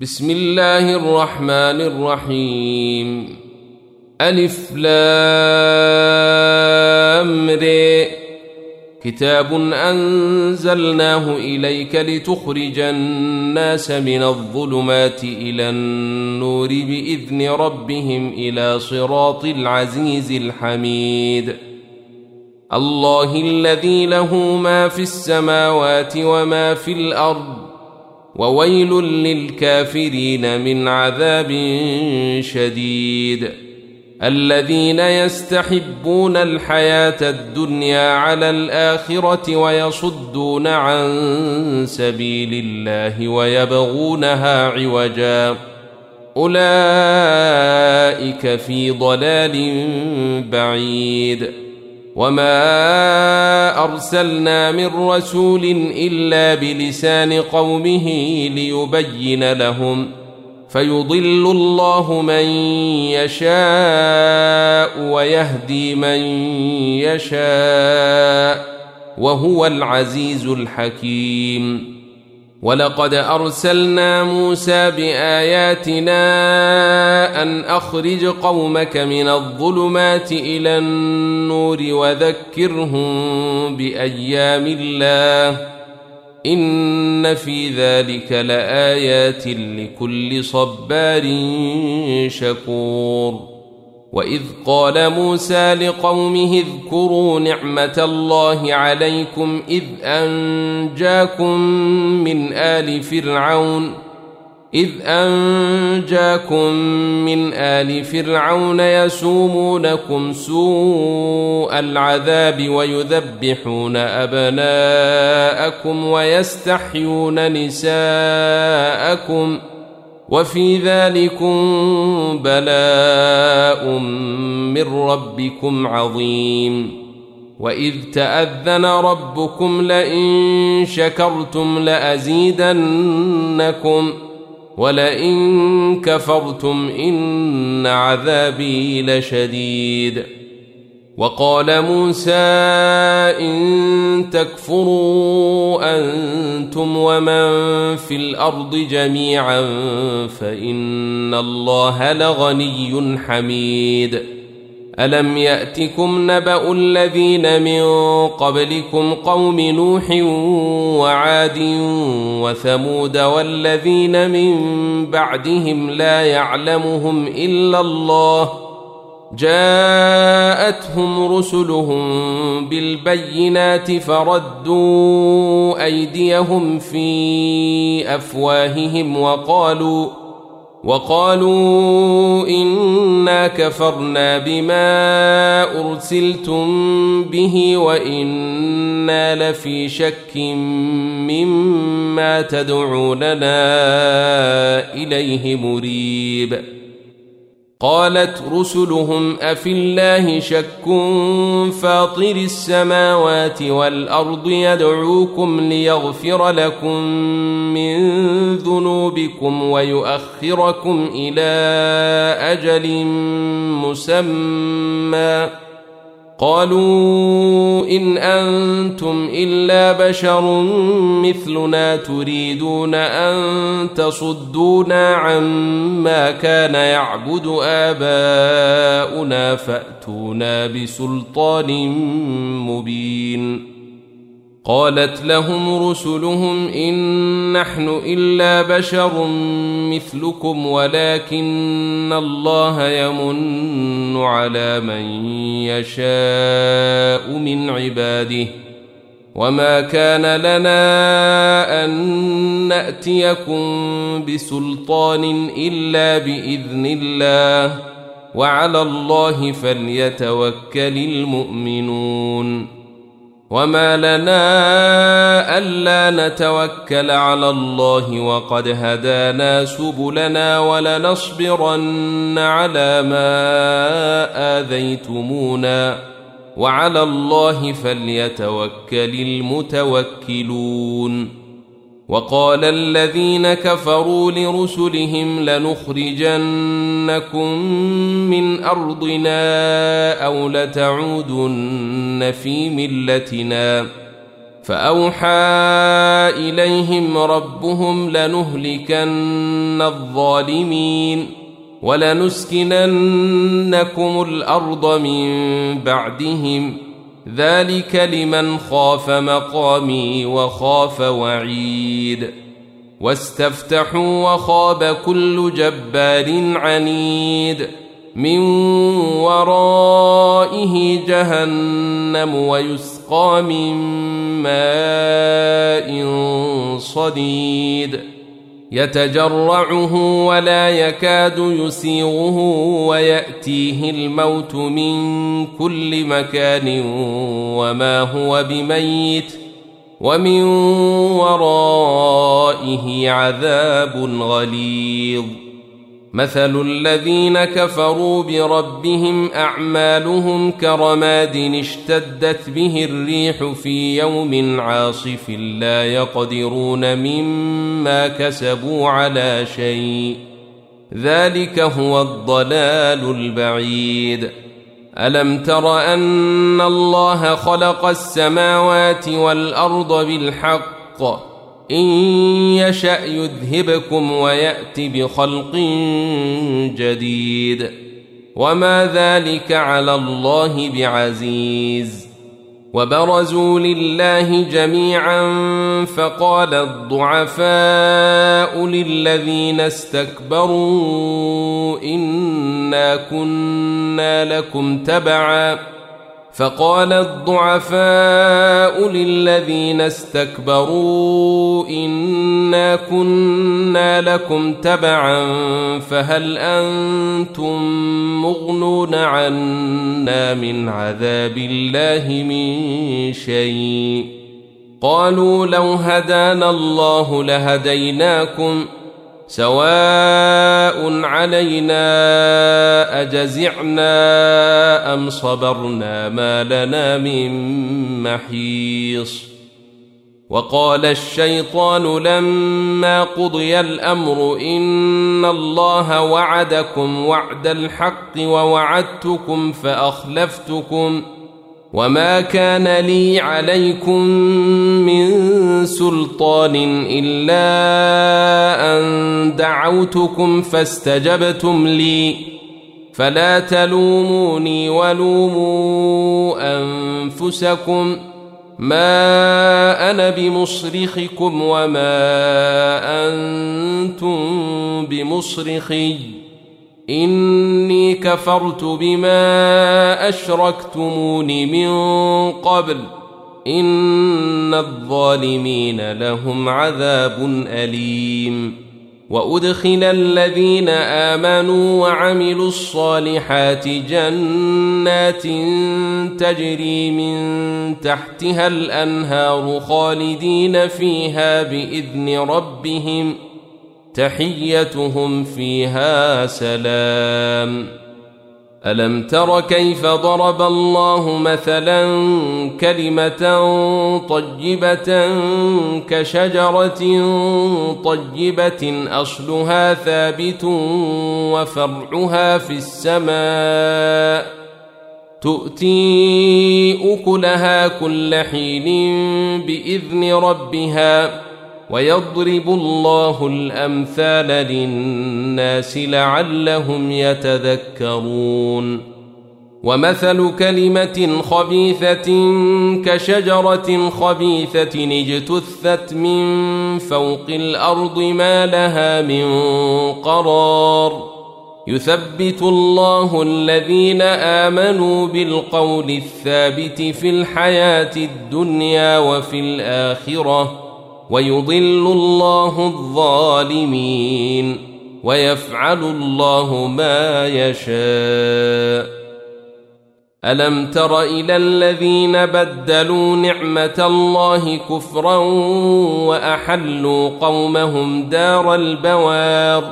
بسم الله الرحمن الرحيم. ألف لام ر. كتاب أنزلناه إليك لتخرج الناس من الظلمات إلى النور بإذن ربهم إلى صراط العزيز الحميد. الله الذي له ما في السماوات وما في الأرض، وويل للكافرين من عذاب شديد. الذين يستحبون الحياة الدنيا على الآخرة ويصدون عن سبيل الله ويبغونها عوجا، أولئك في ضلال بعيد. وما أرسلنا من رسول إلا بلسان قومه ليبين لهم، فيضل الله من يشاء ويهدي من يشاء، وهو العزيز الحكيم. ولقد أرسلنا موسى بآياتنا أن أخرج قومك من الظلمات إلى النور وذكرهم بأيام الله، إن في ذلك لآيات لكل صبار شكور. وإذ قال موسى لقومه اذكروا نعمة الله عليكم إذ أنجاكم من آل فرعون يسومونكم سوء العذاب ويذبحون أبناءكم ويستحيون نساءكم، وفي ذلكم بلاء من ربكم عظيم. وإذ تأذن ربكم لئن شكرتم لأزيدنكم ولئن كفرتم إن عذابي لشديد. وقال موسى إن تكفروا أنتم ومن في الأرض جميعا فإن الله لغني حميد. ألم يأتكم نبأ الذين من قبلكم قوم نوح وعاد وثمود والذين من بعدهم لا يعلمهم إلا الله، جاءتهم رسلهم بالبينات فردوا أيديهم في أفواههم وقالوا إنا كفرنا بما أرسلتم به وإنا لفي شك مما تدعوننا إليه مريب. قالت رسلهم أفي الله شك فاطر السماوات والأرض يدعوكم ليغفر لكم من ذنوبكم ويؤخركم إلى أجل مسمى، قالوا إن أنتم إلا بشر مثلنا تريدون أن تصدونا عما كان يعبد آباؤنا فأتونا بسلطان مبين. قالت لهم رسلهم إن نحن إلا بشر مثلكم ولكن الله يمن على من يشاء من عباده، وما كان لنا أن نأتيكم بسلطان إلا بإذن الله، وعلى الله فليتوكل المؤمنون. وما لنا ألا نتوكل على الله وقد هدانا سبلنا ولنصبرن على ما آذيتمونا، وعلى الله فليتوكل المتوكلون. وقال الذين كفروا لرسلهم لنخرجنكم من أرضنا أو لتعودن في ملتنا، فأوحى إليهم ربهم لنهلكن الظالمين ولنسكننكم الأرض من بعدهم ذلك لمن خاف مقامي وخاف وعيد واستفتحوا وخاب كل جبار عنيد من ورائه جهنم ويسقى من ماء صديد يتجرعه ولا يكاد يسيغه ويأتيه الموت من كل مكان وما هو بميت ومن ورائه عذاب غليظ مثل الذين كفروا بربهم أعمالهم كرماد اشتدت به الريح في يوم عاصف لا يقدرون مما كسبوا على شيء ذلك هو الضلال البعيد ألم تر أن الله خلق السماوات والأرض بالحق إن يشأ يذهبكم ويأت بخلق جديد وما ذلك على الله بعزيز وبرزوا لله جميعا فقال الضعفاء للذين استكبروا إنا كنا لكم تبعا فهل أنتم مغنون عنا من عذاب الله من شيء قالوا لو هدانا الله لهديناكم سواء علينا أجزعنا أم صبرنا ما لنا من محيص وقال الشيطان لما قضي الأمر إن الله وعدكم وعد الحق ووعدتكم فأخلفتكم وما كان لي عليكم من سلطان إلا أن دعوتكم فاستجبتم لي فلا تلوموني ولوموا أنفسكم ما أنا بمصرخكم وما أنتم بمصرخي إني كفرت بما أشركتمون من قبل إن الظالمين لهم عذاب أليم وأدخل الذين آمنوا وعملوا الصالحات جنات تجري من تحتها الأنهار خالدين فيها بإذن ربهم تحيتهم فيها سلام ألم تر كيف ضرب الله مثلا كلمة طيبة كشجرة طيبة أصلها ثابت وفرعها في السماء تؤتي أكلها كل حين بإذن ربها ويضرب الله الأمثال للناس لعلهم يتذكرون ومثل كلمة خبيثة كشجرة خبيثة اجتثت من فوق الأرض ما لها من قرار يثبت الله الذين آمنوا بالقول الثابت في الحياة الدنيا وفي الآخرة ويضل الله الظالمين ويفعل الله ما يشاء ألم تر إلى الذين بدلوا نعمة الله كفرا وأحلوا قومهم دار البوار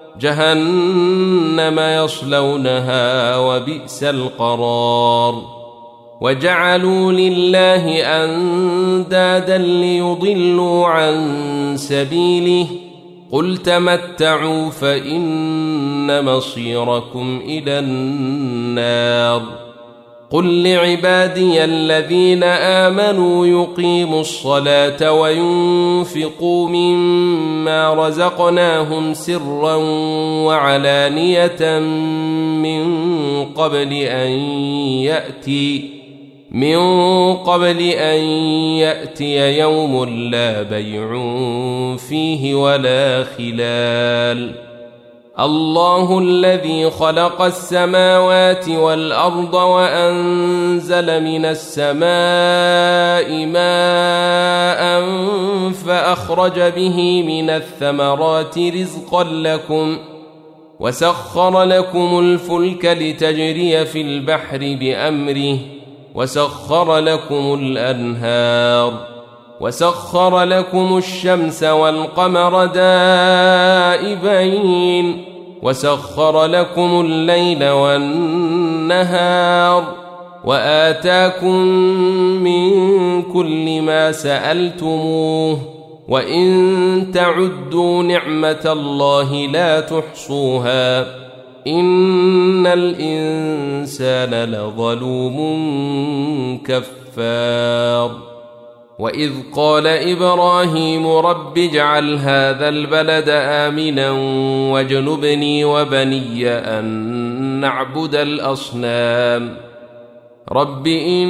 جهنم يصلونها وبئس القرار وجعلوا لله أندادا ليضلوا عن سبيله قل تمتعوا فإن مصيركم إلى النار قل لعبادي الذين آمنوا يقيموا الصلاة وينفقوا مما رزقناهم سرا وعلانية من قبل أن يأتي يوم لا بيع فيه ولا خلال. الله الذي خلق السماوات والأرض وأنزل من السماء ماء فأخرج به من الثمرات رزقا لكم وسخر لكم الفلك لتجري في البحر بأمره وسخر لكم الأنهار وسخر لكم الشمس والقمر دائبين وسخر لكم الليل والنهار وآتاكم من كل ما سألتموه وإن تعدوا نعمة الله لا تحصوها إن الإنسان لظلوم كفار. وإذ قال إبراهيم رب اجعل هذا البلد آمنا واجنبني وبني أن نعبد الأصنام رب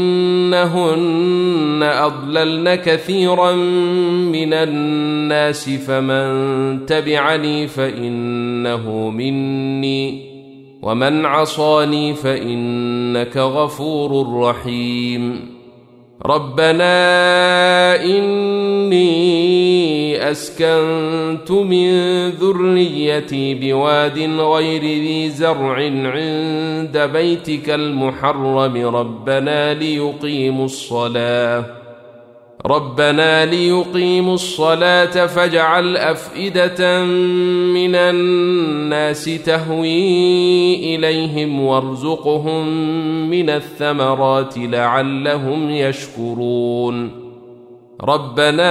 إنهن أضللن كثيرا من الناس فمن تبعني فإنه مني ومن عصاني فإنك غفور رحيم. ربنا إني أسكنت من ذريتي بواد غير ذي زرع عند بيتك المحرم ربنا ليقيموا الصلاة فاجعل أفئدة من الناس تهوي إليهم وارزقهم من الثمرات لعلهم يشكرون. ربنا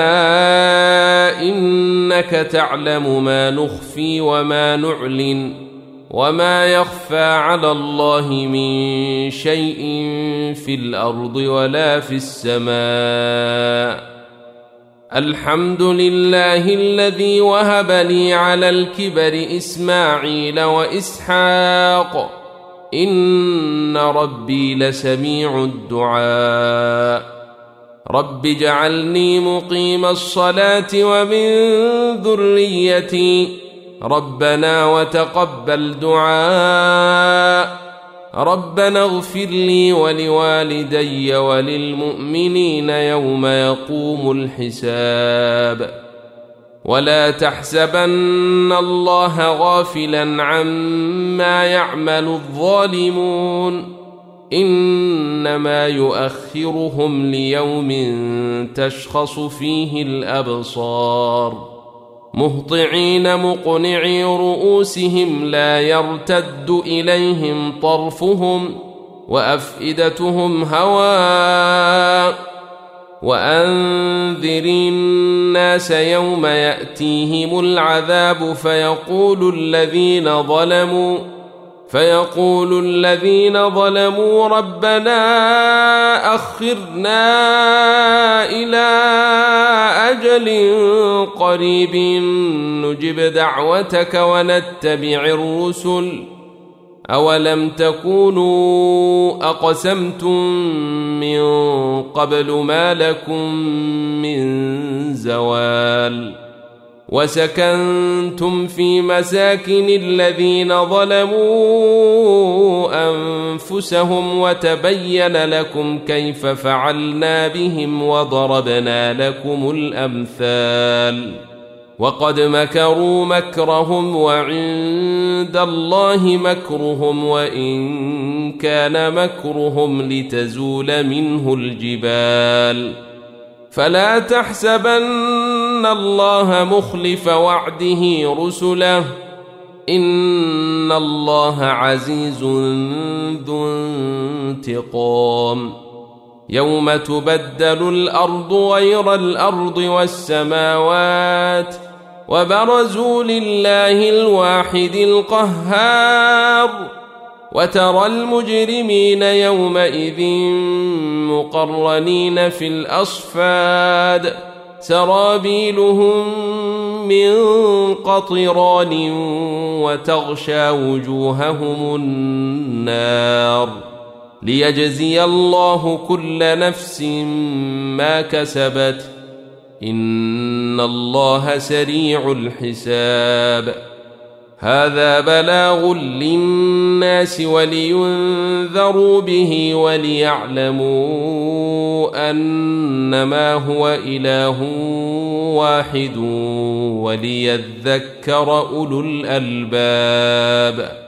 إنك تعلم ما نخفي وما نعلن وما يخفى على الله من شيء في الأرض ولا في السماء. الحمد لله الذي وهب لي على الكبر إسماعيل وإسحاق إن ربي لسميع الدعاء. رب اجعلني مقيم الصلاة ومن ذريتي ربنا وتقبل دعاء. ربنا اغفر لي ولوالدي وللمؤمنين يوم يقوم الحساب. ولا تحسبن الله غافلا عما يعمل الظالمون إنما يؤخرهم ليوم تشخص فيه الأبصار مهطعين مقنعي رؤوسهم لا يرتد إليهم طرفهم وأفئدتهم هواء. وأنذر الناس يوم يأتيهم العذاب فيقول الذين ظلموا ربنا أخرنا إلى أجل قريب نجب دعوتك ونتبع الرسل أولم تكونوا أقسمتم من قبل ما لكم من زوال. وسكنتم في مساكن الذين ظلموا أنفسهم وتبين لكم كيف فعلنا بهم وضربنا لكم الأمثال. وقد مكروا مكرهم وعند الله مكرهم وإن كان مكرهم لتزول منه الجبال. فلا تحسبن الله مخلف وعده رسله إن الله عزيز ذو انتقام. يوم تبدل الأرض غير الأرض والسماوات وبرزوا لله الواحد القهار وترى المجرمين يومئذ مقرنين في الأصفاد سرابيلهم من قطران وتغشى وجوههم النار ليجزي الله كل نفس ما كسبت إن الله سريع الحساب هذا بلاغ للناس ولينذروا به وليعلموا أنما هو إله واحد وليذكر أولو الألباب